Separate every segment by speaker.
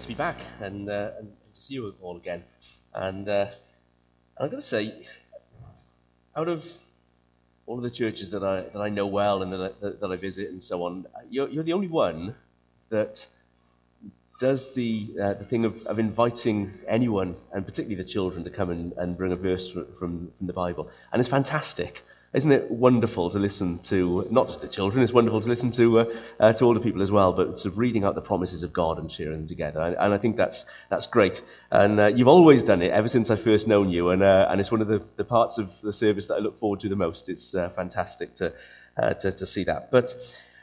Speaker 1: be back and to see you all again. And I've got to say, out of all of the churches that I know well and that I visit and so on, you're the only one that does the thing of inviting anyone, and particularly the children, to come and bring a verse from the Bible. And it's fantastic. Isn't it wonderful to listen to, not just the children, it's wonderful to listen to older people as well, but sort of reading out the promises of God and sharing them together. And I think that's great. And you've always done it ever since I first known you, and it's one of the parts of the service that I look forward to the most. It's fantastic to see that. But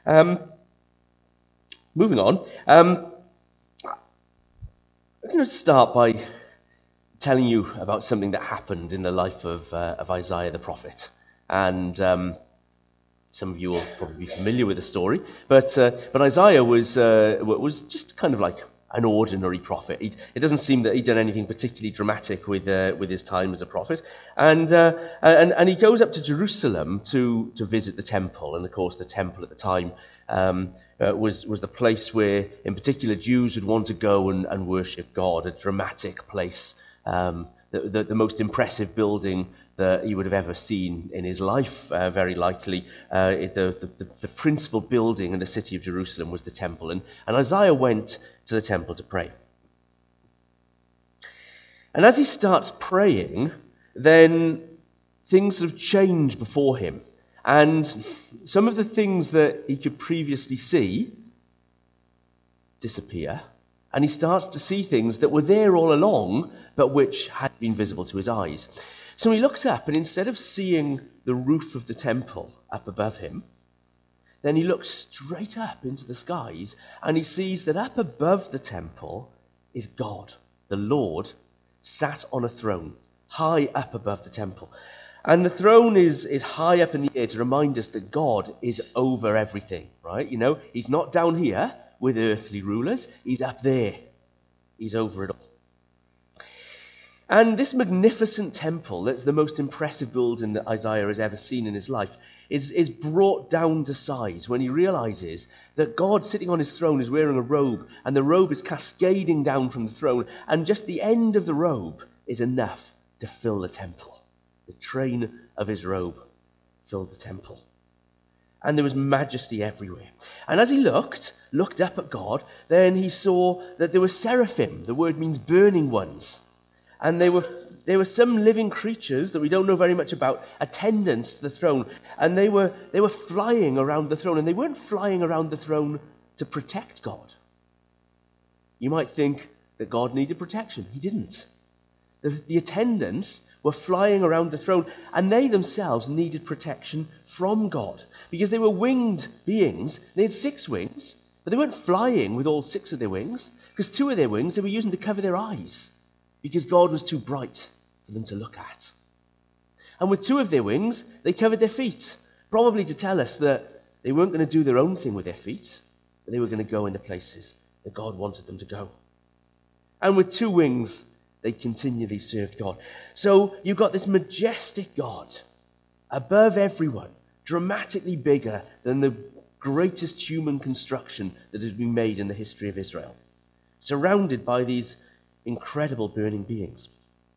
Speaker 1: moving on, I'm going to start by telling you about something that happened in the life of Isaiah the prophet. And some of you will probably be familiar with the story, but Isaiah was just kind of like an ordinary prophet. It doesn't seem that he'd done anything particularly dramatic with his time as a prophet, and he goes up to Jerusalem to visit the temple. And of course, the temple at the time was the place where, in particular, Jews would want to go and worship God. A dramatic place, the most impressive building that he would have ever seen in his life, very likely. The principal building in the city of Jerusalem was the temple, and Isaiah went to the temple to pray. And as he starts praying, then things sort of change before him, and some of the things that he could previously see disappear, and he starts to see things that were there all along, but which had been visible to his eyes. So he looks up, and instead of seeing the roof of the temple up above him, then he looks straight up into the skies, and he sees that up above the temple is God, the Lord, sat on a throne, high up above the temple. And the throne is high up in the air to remind us that God is over everything, right? You know, he's not down here with earthly rulers, he's up there. He's over it all. And this magnificent temple, that's the most impressive building that Isaiah has ever seen in his life, is brought down to size when he realizes that God sitting on his throne is wearing a robe, and the robe is cascading down from the throne, and just the end of the robe is enough to fill the temple. The train of his robe filled the temple. And there was majesty everywhere. And as he looked up at God, then he saw that there were seraphim. The word means burning ones. And there were some living creatures that we don't know very much about, attendants to the throne, and they were flying around the throne, and they weren't flying around the throne to protect God. You might think that God needed protection. He didn't. The attendants were flying around the throne, and they themselves needed protection from God, because they were winged beings. They had 6 wings, but they weren't flying with all 6 of their wings, because 2 of their wings they were using to cover their eyes, because God was too bright for them to look at. And with 2 of their wings, they covered their feet, probably to tell us that they weren't going to do their own thing with their feet, but they were going to go into places that God wanted them to go. And with 2 wings, they continually served God. So you've got this majestic God, above everyone, dramatically bigger than the greatest human construction that has been made in the history of Israel, surrounded by these incredible burning beings.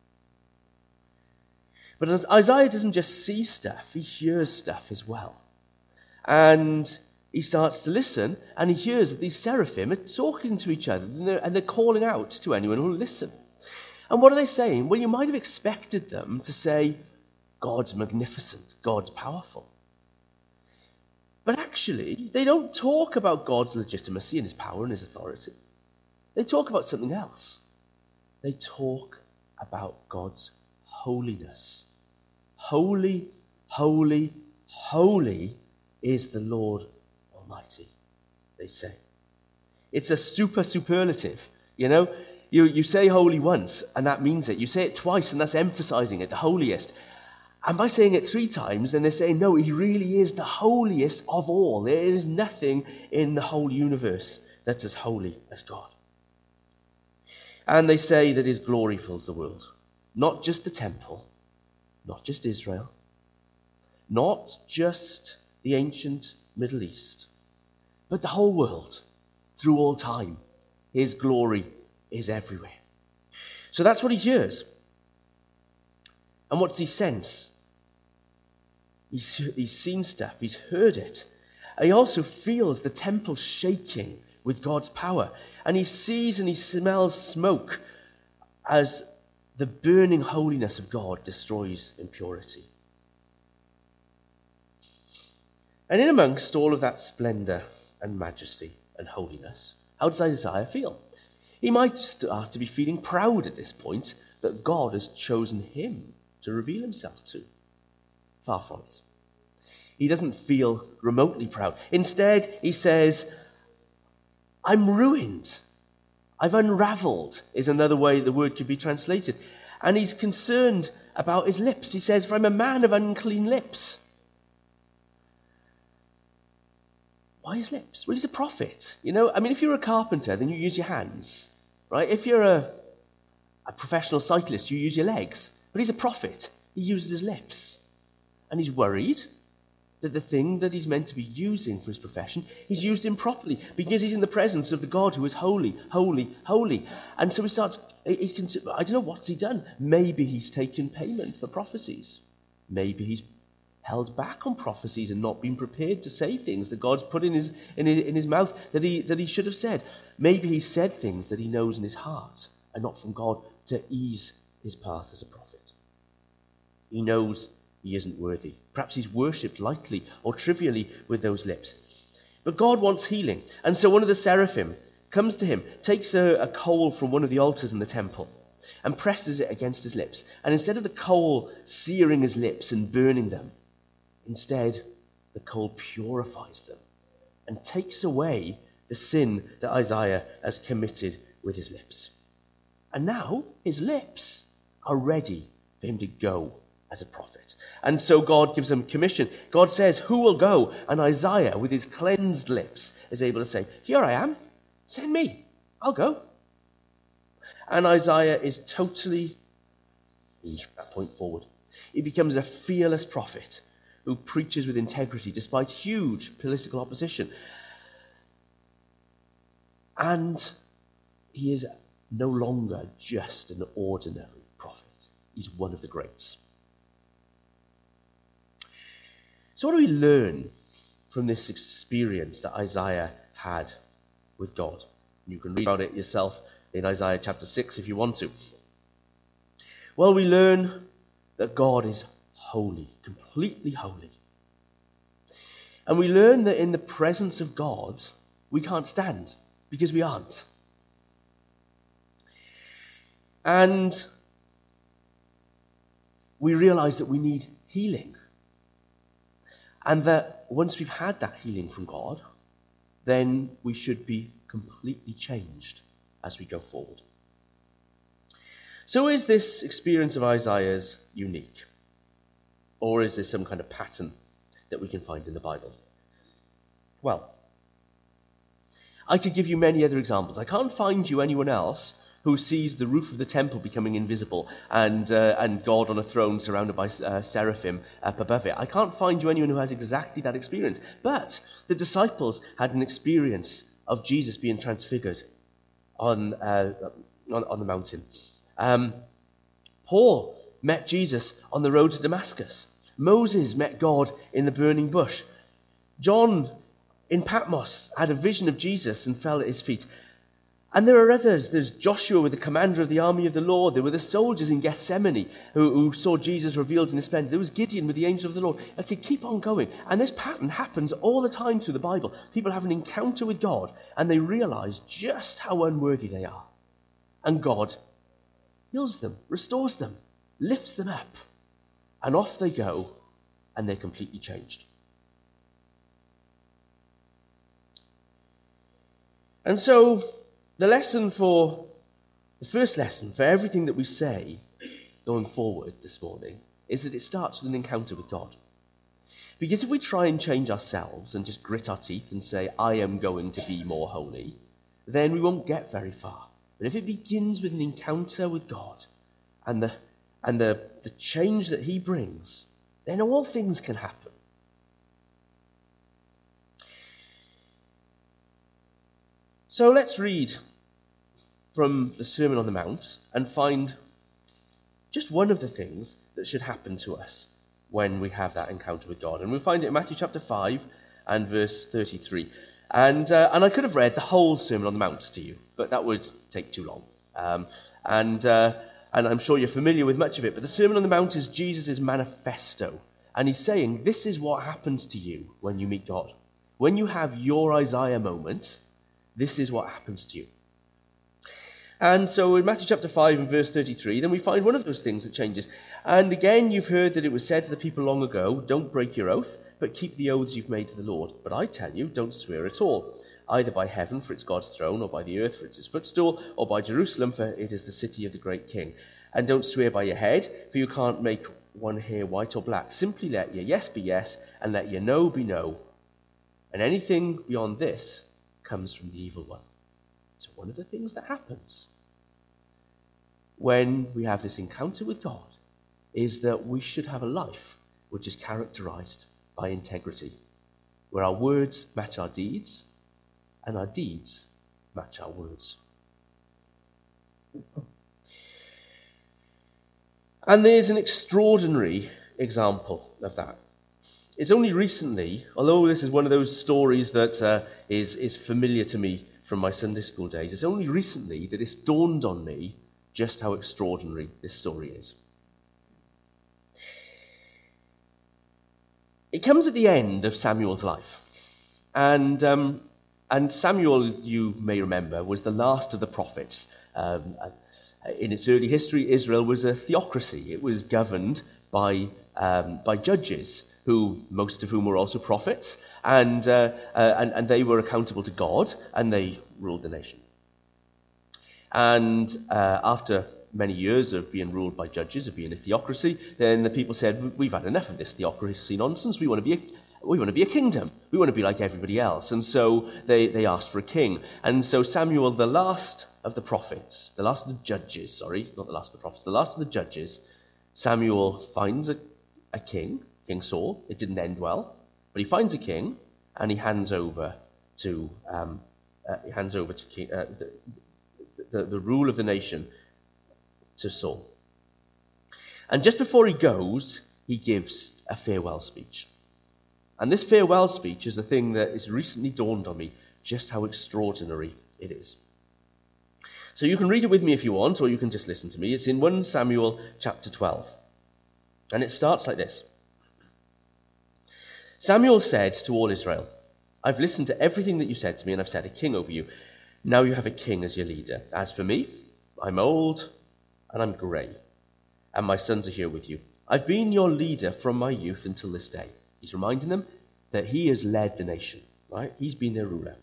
Speaker 1: But as Isaiah doesn't just see stuff, he hears stuff as well. And he starts to listen, and he hears that these seraphim are talking to each other, and they're calling out to anyone who will listen. And what are they saying? Well, you might have expected them to say, God's magnificent, God's powerful. But actually, they don't talk about God's legitimacy and his power and his authority. They talk about something else. They talk about God's holiness. Holy, holy, holy is the Lord Almighty, they say. It's a superlative, you know. You say holy once, and that means it. You say it twice, and that's emphasizing it, the holiest. And by saying it 3 times, then they're saying, no, he really is the holiest of all. There is nothing in the whole universe that's as holy as God. And they say that his glory fills the world. Not just the temple, not just Israel, not just the ancient Middle East, but the whole world, through all time. His glory is everywhere. So that's what he hears. And what does he sense? He's seen stuff, he's heard it. And he also feels the temple shaking with God's power. And he sees and he smells smoke as the burning holiness of God destroys impurity. And in amongst all of that splendor and majesty and holiness, how does Isaiah feel? He might start to be feeling proud at this point that God has chosen him to reveal himself to. Far from it. He doesn't feel remotely proud. Instead, he says, I'm ruined. I've unraveled, is another way the word could be translated. And he's concerned about his lips. He says, for I'm a man of unclean lips. Why his lips? Well, he's a prophet. If you're a carpenter, then you use your hands, right? If you're a professional cyclist, you use your legs. But he's a prophet. He uses his lips. And he's worried that the thing that he's meant to be using for his profession, he's used improperly because he's in the presence of the God who is holy, holy, holy. And so I don't know, what's he done? Maybe he's taken payment for prophecies. Maybe he's held back on prophecies and not been prepared to say things that God's put in his mouth that he should have said. Maybe he said things that he knows in his heart and not from God to ease his path as a prophet. He knows he isn't worthy. Perhaps he's worshipped lightly or trivially with those lips. But God wants healing. And so one of the seraphim comes to him, takes a coal from one of the altars in the temple and presses it against his lips. And instead of the coal searing his lips and burning them, instead the coal purifies them and takes away the sin that Isaiah has committed with his lips. And now his lips are ready for him to go as a prophet. And so God gives him commission. God says, who will go? And Isaiah, with his cleansed lips, is able to say, here I am, send me, I'll go. And Isaiah is totally, from that point forward, he becomes a fearless prophet who preaches with integrity despite huge political opposition. And he is no longer just an ordinary prophet. He's one of the greats. So what do we learn from this experience that Isaiah had with God? You can read about it yourself in Isaiah chapter 6 if you want to. Well, we learn that God is holy, completely holy. And we learn that in the presence of God, we can't stand because we aren't. And we realize that we need healing. And that once we've had that healing from God, then we should be completely changed as we go forward. So is this experience of Isaiah's unique? Or is there some kind of pattern that we can find in the Bible? Well, I could give you many other examples. I can't find you anyone else who sees the roof of the temple becoming invisible and God on a throne surrounded by seraphim up above it. I can't find you anyone who has exactly that experience. But the disciples had an experience of Jesus being transfigured on the mountain. Paul met Jesus on the road to Damascus. Moses met God in the burning bush. John in Patmos had a vision of Jesus and fell at his feet. And there are others. There's Joshua with the commander of the army of the Lord. There were the soldiers in Gethsemane who saw Jesus revealed in his splendor. There was Gideon with the angel of the Lord. I could keep on going. And this pattern happens all the time through the Bible. People have an encounter with God and they realize just how unworthy they are. And God heals them, restores them, lifts them up. And off they go and they're completely changed. And so the first lesson for everything that we say going forward this morning is that it starts with an encounter with God. Because if we try and change ourselves and just grit our teeth and say, I am going to be more holy, then we won't get very far. But if it begins with an encounter with God and the change that he brings, then all things can happen. So let's read from the Sermon on the Mount and find just one of the things that should happen to us when we have that encounter with God. And we'll find it in Matthew chapter 5 and verse 33. And I could have read the whole Sermon on the Mount to you, but that would take too long. And I'm sure you're familiar with much of it, but the Sermon on the Mount is Jesus' manifesto. And he's saying, this is what happens to you when you meet God. When you have your Isaiah moment, this is what happens to you. And so in Matthew chapter 5 and verse 33, then we find one of those things that changes. And again, you've heard that it was said to the people long ago, don't break your oath, but keep the oaths you've made to the Lord. But I tell you, don't swear at all, either by heaven, for it's God's throne, or by the earth, for it's his footstool, or by Jerusalem, for it is the city of the great king. And don't swear by your head, for you can't make one hair white or black. Simply let your yes be yes, and let your no be no. And anything beyond this comes from the evil one. So one of the things that happens when we have this encounter with God is that we should have a life which is characterized by integrity, where our words match our deeds and our deeds match our words. And there's an extraordinary example of that. It's only recently, although this is one of those stories that is familiar to me from my Sunday school days, it's only recently that it's dawned on me just how extraordinary this story is. It comes at the end of Samuel's life. And Samuel, you may remember, was the last of the prophets. In its early history, Israel was a theocracy. It was governed by judges, most of whom were also prophets, and they were accountable to God, and they ruled the nation. And after many years of being ruled by judges, of being a theocracy, then the people said, we've had enough of this theocracy nonsense. We want to be a kingdom. We want to be like everybody else. And so they asked for a king. And so Samuel, the last of the prophets, the last of the judges, not the last of the prophets, the last of the judges, Samuel finds a king, King Saul. It didn't end well, but he finds a king, and he hands over to the rule of the nation to Saul. And just before he goes, he gives a farewell speech. And this farewell speech is the thing that has recently dawned on me just how extraordinary it is. So you can read it with me if you want, or you can just listen to me. It's in 1 Samuel chapter 12. And it starts like this. Samuel said to all Israel, I've listened to everything that you said to me, and I've set a king over you. Now you have a king as your leader. As for me, I'm old and I'm grey, and my sons are here with you. I've been your leader from my youth until this day. He's reminding them that he has led the nation, right? He's been their ruler.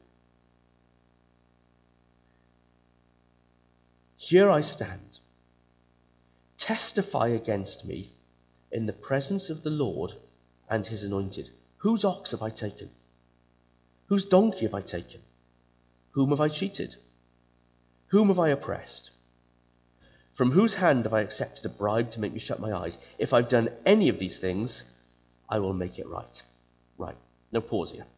Speaker 1: Here I stand. Testify against me in the presence of the Lord and his anointed. Whose ox have I taken? Whose donkey have I taken? Whom have I cheated? Whom have I oppressed? From whose hand have I accepted a bribe to make me shut my eyes? If I've done any of these things, I will make it right. Right. No pause here.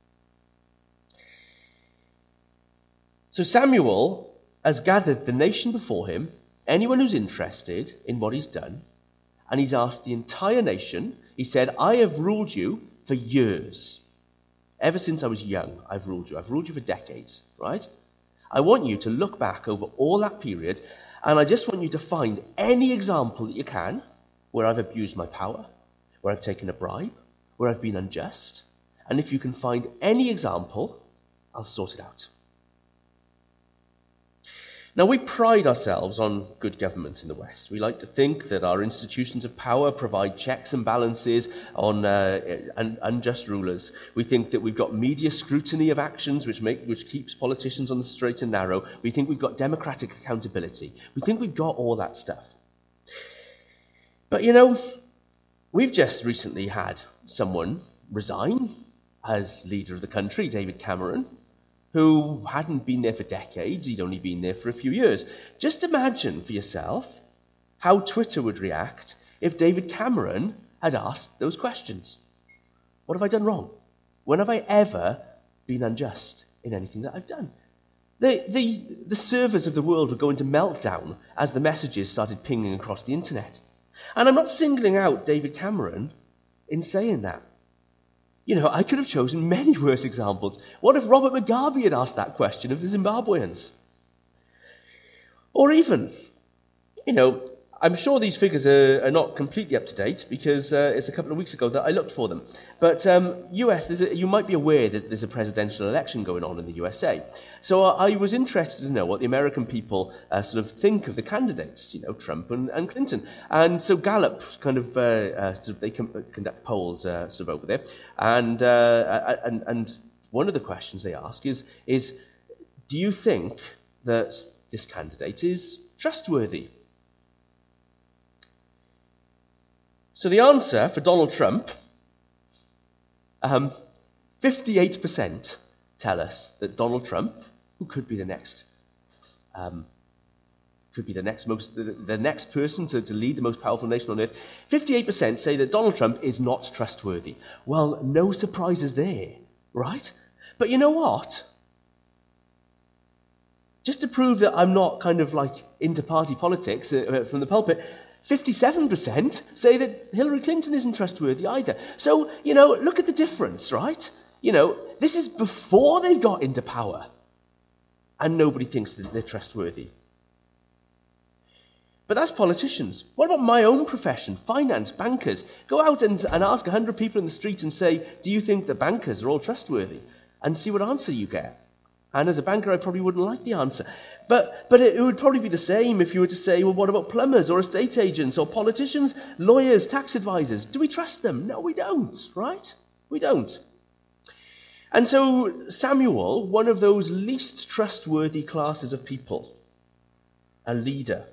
Speaker 1: So Samuel has gathered the nation before him, anyone who's interested in what he's done, and he's asked the entire nation. He said, I have ruled you for years. Ever since I was young, I've ruled you. I've ruled you for decades, right? I want you to look back over all that period, and I just want you to find any example that you can where I've abused my power, where I've taken a bribe, where I've been unjust. And if you can find any example, I'll sort it out. Now, we pride ourselves on good government in the West. We like to think that our institutions of power provide checks and balances on unjust rulers. We think that we've got media scrutiny of actions which keeps politicians on the straight and narrow. We think we've got democratic accountability. We think we've got all that stuff. But, we've just recently had someone resign as leader of the country, David Cameron, who hadn't been there for decades. He'd only been there for a few years. Just imagine for yourself how Twitter would react if David Cameron had asked those questions. What have I done wrong? When have I ever been unjust in anything that I've done? The servers of the world were going to melt down as the messages started pinging across the internet. And I'm not singling out David Cameron in saying that. I could have chosen many worse examples. What if Robert Mugabe had asked that question of the Zimbabweans? Or even, I'm sure these figures are not completely up to date because it's a couple of weeks ago that I looked for them. But US, you might be aware that there's a presidential election going on in the USA. So I was interested to know what the American people sort of think of the candidates, Trump and Clinton. And so Gallup they conduct polls sort of over there. And one of the questions they ask is, do you think that this candidate is trustworthy? So the answer for Donald Trump, 58% tell us that Donald Trump, who could be the next person to lead the most powerful nation on earth, 58% say that Donald Trump is not trustworthy. Well, no surprises there, right? But you know what? Just to prove that I'm not kind of like into party politics from the pulpit, 57% say that Hillary Clinton isn't trustworthy either. So, look at the difference, right? This is before they've got into power. And nobody thinks that they're trustworthy. But that's politicians. What about my own profession? Finance, bankers. Go out and ask 100 people in the street and say, do you think that bankers are all trustworthy? And see what answer you get. And as a banker, I probably wouldn't like the answer. But it would probably be the same if you were to say, well, what about plumbers or estate agents or politicians, lawyers, tax advisors? Do we trust them? No, we don't, right? We don't. And so Samuel, one of those least trustworthy classes of people, a leader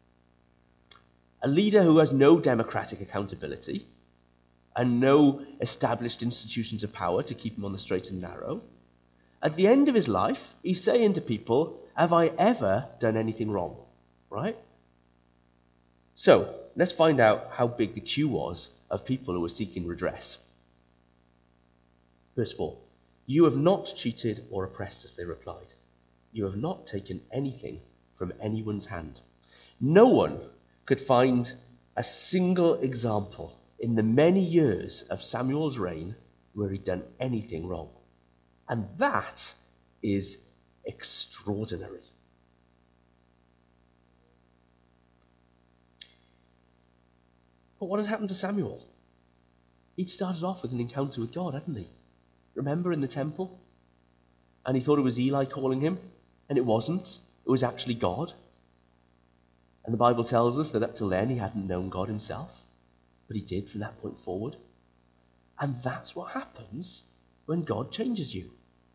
Speaker 1: who has no democratic accountability and no established institutions of power to keep him on the straight and narrow, at the end of his life, he's saying to people, have I ever done anything wrong? Right? So, let's find out how big the queue was of people who were seeking redress. Verse 4. You have not cheated or oppressed us, they replied. You have not taken anything from anyone's hand. No one could find a single example in the many years of Samuel's reign where he'd done anything wrong. And that is extraordinary. But what had happened to Samuel? He'd started off with an encounter with God, hadn't he? Remember in the temple? And he thought it was Eli calling him, and it wasn't. It was actually God. And the Bible tells us that up till then he hadn't known God himself, but he did from that point forward. And that's what happens when God changes you.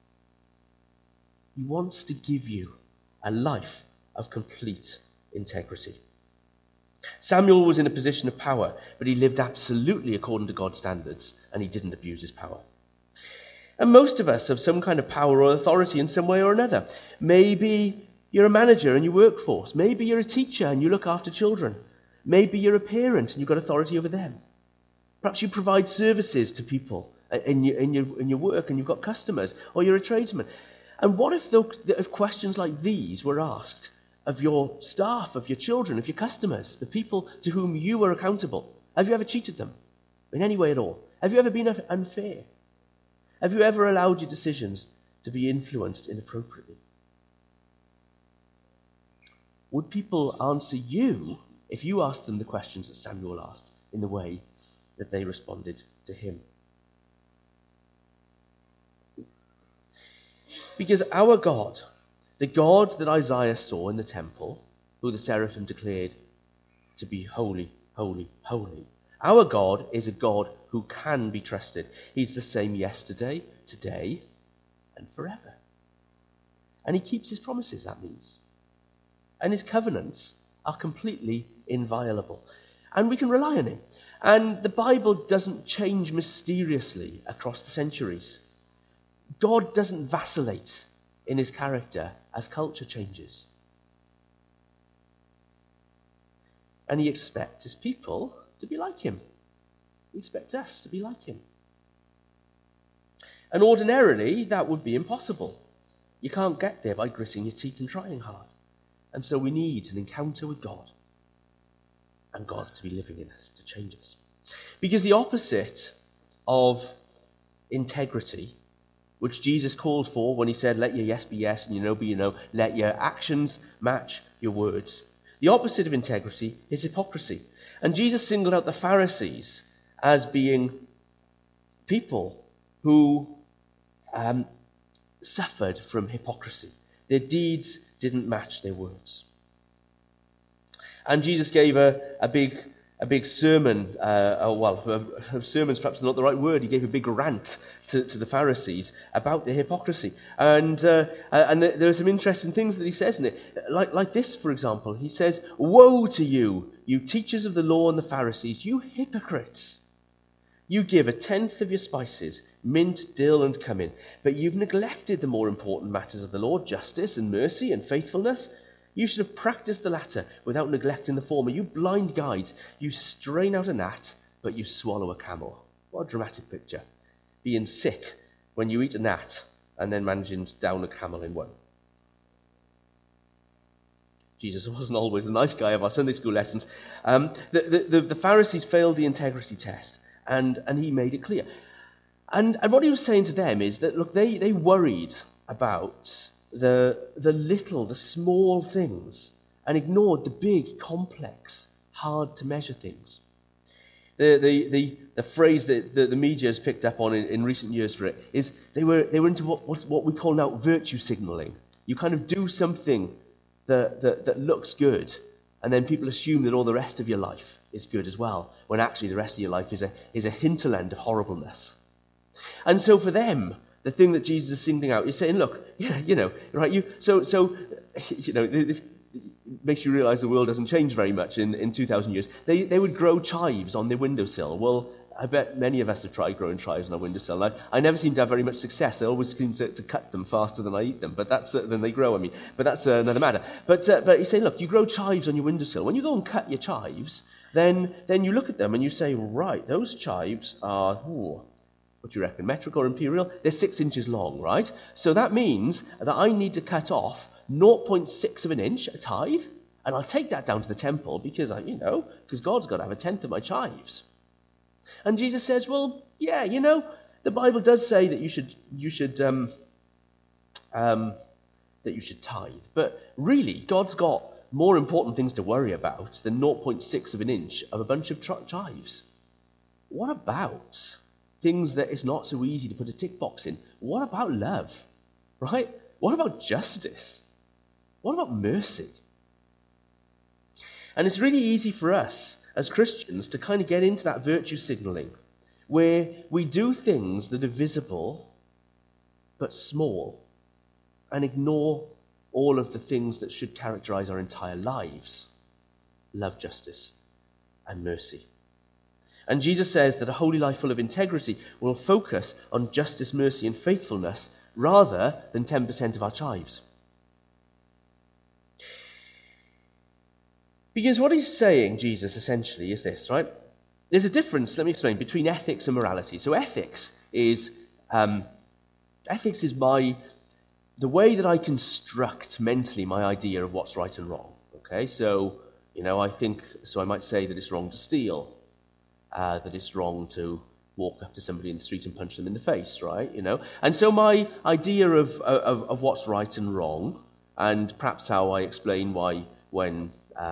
Speaker 1: He wants to give you a life of complete integrity. Samuel was in a position of power, but he lived absolutely according to God's standards, and he didn't abuse his power. And most of us have some kind of power or authority in some way or another. Maybe you're a manager in your workforce. Maybe you're a teacher and you look after children. Maybe you're a parent and you've got authority over them. Perhaps you provide services to people in your work and you've got customers, or you're a tradesman. And what if questions like these were asked of your staff, of your children, of your customers, the people to whom you are accountable? Have you ever cheated them in any way at all? Have you ever been unfair? Have you ever allowed your decisions to be influenced inappropriately? Would people answer you if you asked them the questions that Samuel asked in the way that they responded to him? Because our God, the God that Isaiah saw in the temple, who the seraphim declared to be holy, holy, holy, our God is a God who can be trusted. He's the same yesterday, today, and forever. And he keeps his promises, that means. And his covenants are completely inviolable. And we can rely on him. And the Bible doesn't change mysteriously across the centuries. God doesn't vacillate in his character as culture changes. And he expects his people to be like him. He expects us to be like him. And ordinarily, that would be impossible. You can't get there by gritting your teeth and trying hard. And so we need an encounter with God, and God to be living in us, to change us. Because the opposite of integrity, which Jesus called for when he said, let your yes be yes and your no be your no, let your actions match your words. The opposite of integrity is hypocrisy. And Jesus singled out the Pharisees as being people who suffered from hypocrisy. Their deeds didn't match their words. And Jesus gave a big sermon. Sermon's perhaps not the right word. He gave a big rant to the Pharisees about their hypocrisy. And there are some interesting things that he says in it. Like this, for example. He says, "Woe to you, you teachers of the law and the Pharisees, you hypocrites! You give 1/10 of your spices, mint, dill, and cumin, but you've neglected the more important matters of the law, justice and mercy and faithfulness. You should have practiced the latter without neglecting the former. You blind guides, you strain out a gnat, but you swallow a camel." What a dramatic picture. Being sick when you eat a gnat and then managing to down a camel in one. Jesus wasn't always the nice guy of our Sunday school lessons. The Pharisees failed the integrity test, and he made it clear. And what he was saying to them is that, look, they worried about the small things and ignored the big, complex, hard to measure things. The phrase that the media has picked up on in recent years for it is they were into what we call now virtue signaling. You kind of do something that looks good, and then people assume that all the rest of your life is good as well, when actually the rest of your life is a hinterland of horribleness. And so for them, the thing that Jesus is singling out is saying, look, right, this makes you realize the world doesn't change very much in 2,000 years. They would grow chives on their windowsill. Well, I bet many of us have tried growing chives on our windowsill. I never seem to have very much success. I always seem to cut them faster than I eat them, but than they grow. But that's another matter. But he's saying, look, you grow chives on your windowsill. When you go and cut your chives, then you look at them and you say, right, those chives are, what do you reckon, metric or imperial? They're 6 inches long, right? So that means that I need to cut off 0.6 of an inch, a tithe, and I'll take that down to the temple because God's got to have 1/10 of my chives. And Jesus says, well, yeah, the Bible does say that you should tithe, but really, God's got more important things to worry about than 0.6 of an inch of a bunch of chives. What about things that it's not so easy to put a tick box in? What about love, right? What about justice? What about mercy? And it's really easy for us as Christians to kind of get into that virtue signaling where we do things that are visible but small and ignore all of the things that should characterize our entire lives: love, justice, and mercy. And Jesus says that a holy life full of integrity will focus on justice, mercy, and faithfulness rather than 10% of our chives. Because what he's saying, Jesus, essentially, is this, right? There's a difference, let me explain, between ethics and morality. So ethics is the way that I construct mentally my idea of what's right and wrong. Okay, so, I might say that it's wrong to steal, that it's wrong to walk up to somebody in the street and punch them in the face, right? And so my idea of what's right and wrong, and perhaps how I explain why when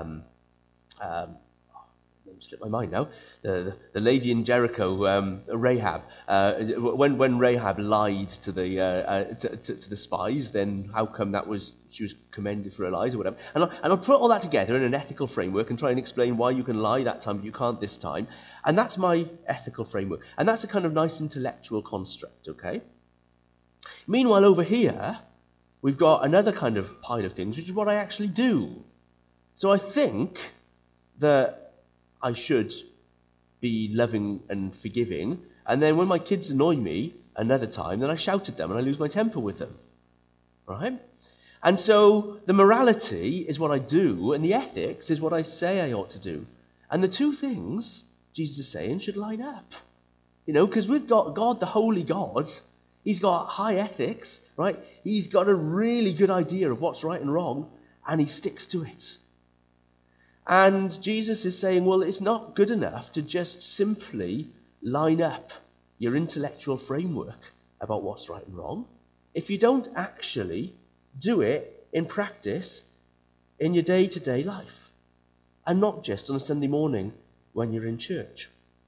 Speaker 1: slipped my mind now. The lady in Jericho, Rahab. When Rahab lied to the spies, then how come she was commended for her lies or whatever? And I'll put all that together in an ethical framework and try and explain why you can lie that time but you can't this time. And that's my ethical framework. And that's a kind of nice intellectual construct, okay? Meanwhile, over here, we've got another kind of pile of things, which is what I actually do. So I think that I should be loving and forgiving, and then when my kids annoy me another time, then I shout at them and I lose my temper with them, right? And so the morality is what I do, and the ethics is what I say I ought to do. And the two things, Jesus is saying, should line up. Because with God, the holy God, He's got high ethics, right? He's got a really good idea of what's right and wrong, and he sticks to it. And Jesus is saying, well, it's not good enough to just simply line up your intellectual framework about what's right and wrong. If you don't actually do it in practice in your day-to-day life, and not just on a Sunday morning when you're in church.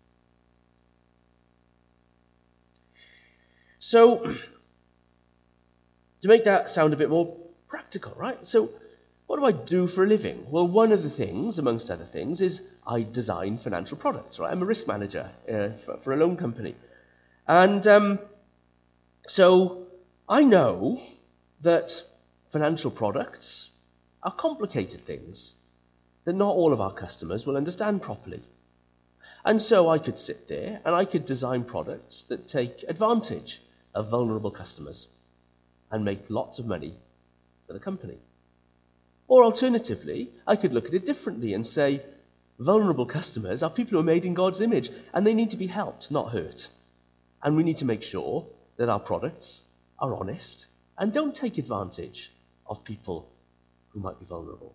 Speaker 1: So, to make that sound a bit more practical, right? So, what do I do for a living? Well, one of the things, amongst other things, is I design financial products, right? I'm a risk manager for a loan company. And so I know that financial products are complicated things that not all of our customers will understand properly. And so I could sit there and I could design products that take advantage of vulnerable customers and make lots of money for the company. Or alternatively, I could look at it differently and say, vulnerable customers are people who are made in God's image, and they need to be helped, not hurt. And we need to make sure that our products are honest and don't take advantage of people who might be vulnerable.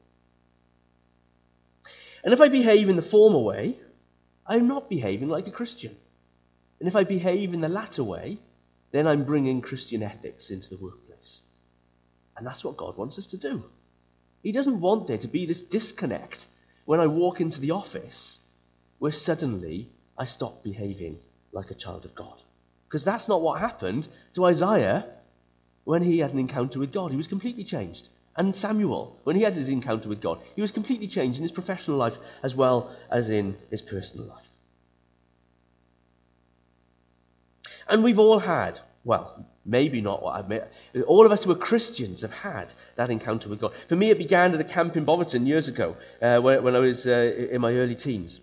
Speaker 1: And if I behave in the former way, I'm not behaving like a Christian. And if I behave in the latter way, then I'm bringing Christian ethics into the workplace. And that's what God wants us to do. He doesn't want there to be this disconnect when I walk into the office where suddenly I stop behaving like a child of God. Because that's not what happened to Isaiah when he had an encounter with God. He was completely changed. And Samuel, when he had his encounter with God, he was completely changed in his professional life as well as in his personal life. And we've all had, well, maybe not what I've made, all of us who are Christians have had that encounter with God. For me, it began at a camp in Boverton years ago when I was in my early teens.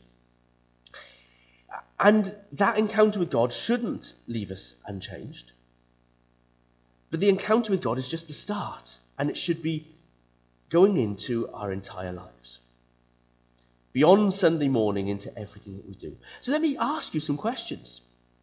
Speaker 1: And that encounter with God shouldn't leave us unchanged. But the encounter with God is just the start, and it should be going into our entire lives. Beyond Sunday morning into everything that we do. So let me ask you some questions.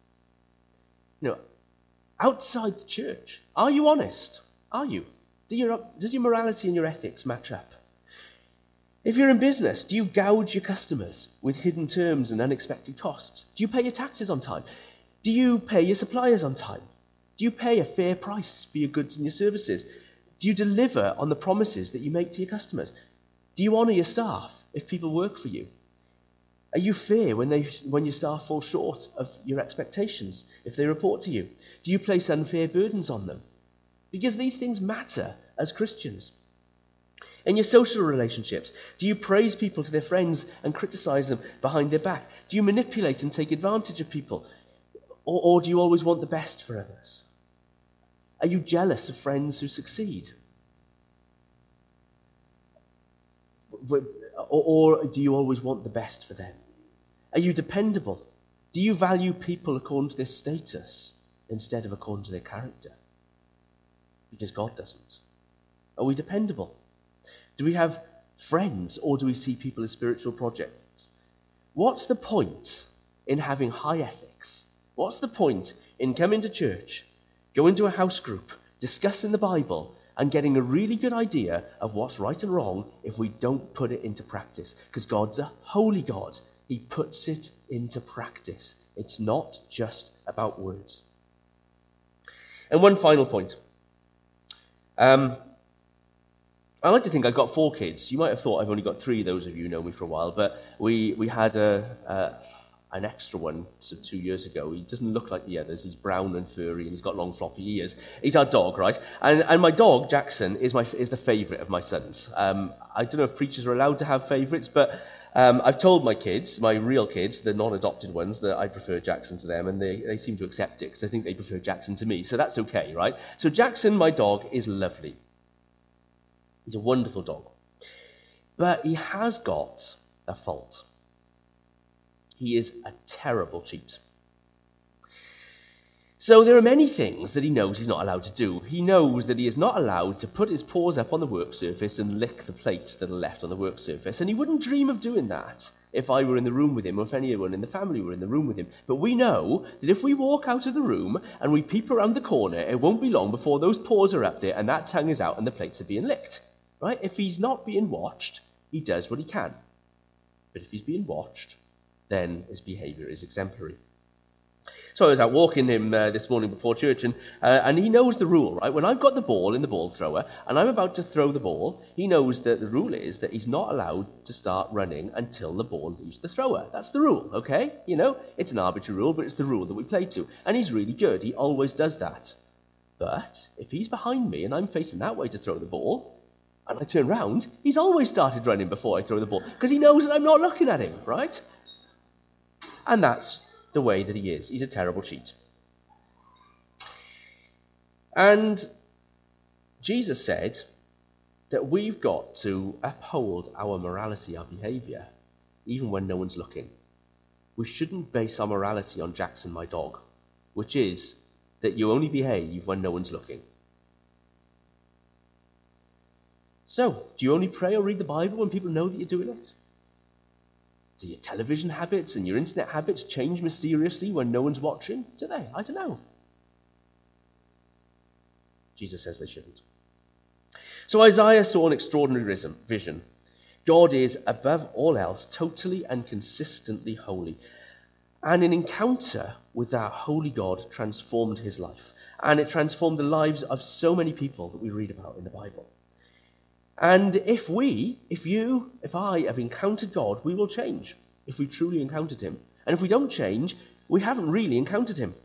Speaker 1: Outside the church, are you honest? Are you? Does your morality and your ethics match up? If you're in business, do you gouge your customers with hidden terms and unexpected costs? Do you pay your taxes on time? Do you pay your suppliers on time? Do you pay a fair price for your goods and your services? Do you deliver on the promises that you make to your customers? Do you honour your staff if people work for you? Are you fair when your staff fall short of your expectations, if they report to you? Do you place unfair burdens on them? Because these things matter as Christians. In your social relationships, do you praise people to their friends and criticize them behind their back? Do you manipulate and take advantage of people? Or do you always want the best for others? Are you jealous of friends who succeed? Or do you always want the best for them? Are you dependable? Do you value people according to their status instead of according to their character? Because God doesn't. Are we dependable? Do we have friends, or do we see people as spiritual projects? What's the point in having high ethics? What's the point in coming to church, going to a house group, discussing the Bible, and getting a really good idea of what's right and wrong if we don't put it into practice? Because God's a holy God. He puts it into practice. It's not just about words. And one final point. I like to think I've got 4 kids. You might have thought I've only got 3, those of you who know me for a while, but we had an extra one 2 years ago. He doesn't look like the others. He's brown and furry, and he's got long floppy ears. He's our dog, right? And my dog, Jackson, is the favourite of my sons. I don't know if preachers are allowed to have favourites, but I've told my kids, my real kids, the non-adopted ones, that I prefer Jackson to them, and they seem to accept it because I think they prefer Jackson to me, so that's okay, right? So Jackson, my dog, is lovely. He's a wonderful dog. But he has got a fault. He is a terrible cheat. So there are many things that he knows he's not allowed to do. He knows that he is not allowed to put his paws up on the work surface and lick the plates that are left on the work surface, and he wouldn't dream of doing that if I were in the room with him or if anyone in the family were in the room with him. But we know that if we walk out of the room and we peep around the corner, it won't be long before those paws are up there and that tongue is out and the plates are being licked. Right? If he's not being watched, he does what he can. But if he's being watched, then his behaviour is exemplary. So I was out walking him this morning before church, and he knows the rule, right? When I've got the ball in the ball thrower, and I'm about to throw the ball, he knows that the rule is that he's not allowed to start running until the ball leaves the thrower. That's the rule, okay? You know, it's an arbitrary rule, but it's the rule that we play to. And he's really good. He always does that. But if he's behind me and I'm facing that way to throw the ball, and I turn round, he's always started running before I throw the ball, because he knows that I'm not looking at him, right? And that's the way that he is. He's a terrible cheat. And Jesus said that we've got to uphold our morality, our behaviour, even when no one's looking. We shouldn't base our morality on Jackson, my dog, which is that you only behave when no one's looking. So, do you only pray or read the Bible when people know that you're doing it? Do your television habits and your internet habits change mysteriously when no one's watching? Do they? I don't know. Jesus says they shouldn't. So Isaiah saw an extraordinary vision. God is, above all else, totally and consistently holy. And an encounter with that holy God transformed his life. And it transformed the lives of so many people that we read about in the Bible. And if you, if I have encountered God, we will change if we truly encountered him. And if we don't change, we haven't really encountered him.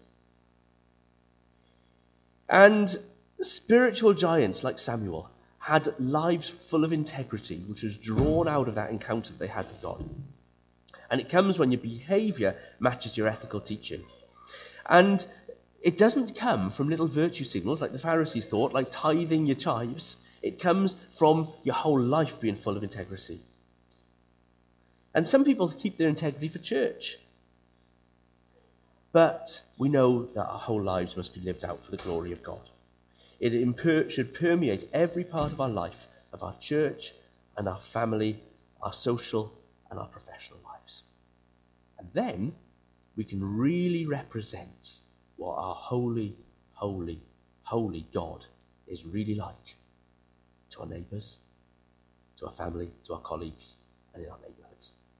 Speaker 1: And spiritual giants like Samuel had lives full of integrity, which was drawn out of that encounter that they had with God. And it comes when your behaviour matches your ethical teaching. And it doesn't come from little virtue signals like the Pharisees thought, like tithing your chives. It comes from your whole life being full of integrity. And some people keep their integrity for church. But we know that our whole lives must be lived out for the glory of God. It should permeate every part of our life, of our church and our family, our social and our professional lives. And then we can really represent what our holy, holy, holy God is really like. To our neighbours, to our family, to our colleagues, and in our neighbourhoods.